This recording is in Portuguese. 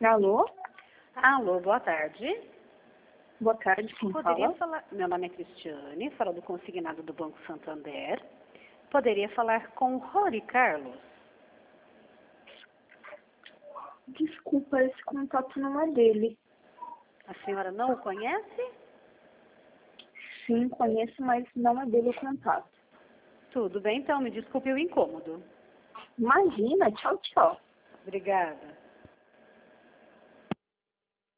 Alô? Alô, boa tarde. Boa tarde, quem Poderia fala? falar... Meu nome é Cristiane, falo do consignado do Banco Santander. Poderia falar com Rory Carlos? Desculpa, esse contato não é dele. A senhora não o conhece? Sim, conheço, mas não é dele o contato. Tudo bem, então, me desculpe o incômodo. Imagina, tchau, tchau. Obrigada.